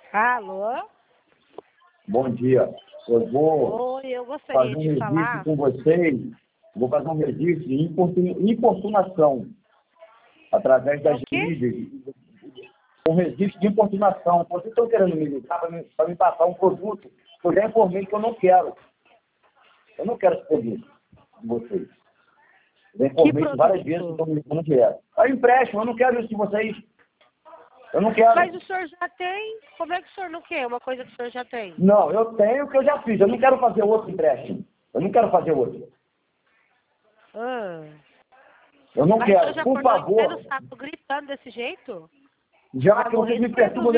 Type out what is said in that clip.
Alô? Bom dia. Eu vou Oi, eu fazer gostaria um de registro falar. com vocês. Vou fazer um registro de importunação através É das o quê? mídias. Um registro de importunação. Vocês estão querendo me ligar para me passar um produto que eu já informei que eu não quero. Eu não quero esse produto de vocês. Eu já informei isso várias vezes que estão me ligando direto. É empréstimo, eu não quero isso de vocês. Eu não quero. Mas o senhor já tem? Como é que o senhor não quer uma coisa que o senhor já tem? Não, eu tenho o que eu já fiz. Eu não quero fazer outro empréstimo. Eu não quero fazer outro. Ah. Eu não Mas o senhor quero. já Por acordou inteiro favor, o saco gritando desse jeito? já Vai que vocês morrer me de medo, perturbam